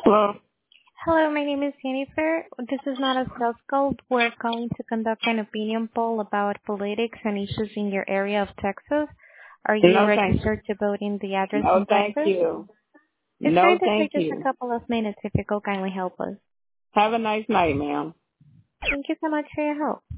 Hello. Hello, my name is Jennifer. This is not a sales call. We're calling to conduct an opinion poll about politics and issues in your area of Texas. Are you No, thank you. registered to vote in the address No, in thank Texas? you. It's going No, to thank take just a you. couple of minutes if you could kindly help us. Have a nice night, ma'am. Thank you so much for your help.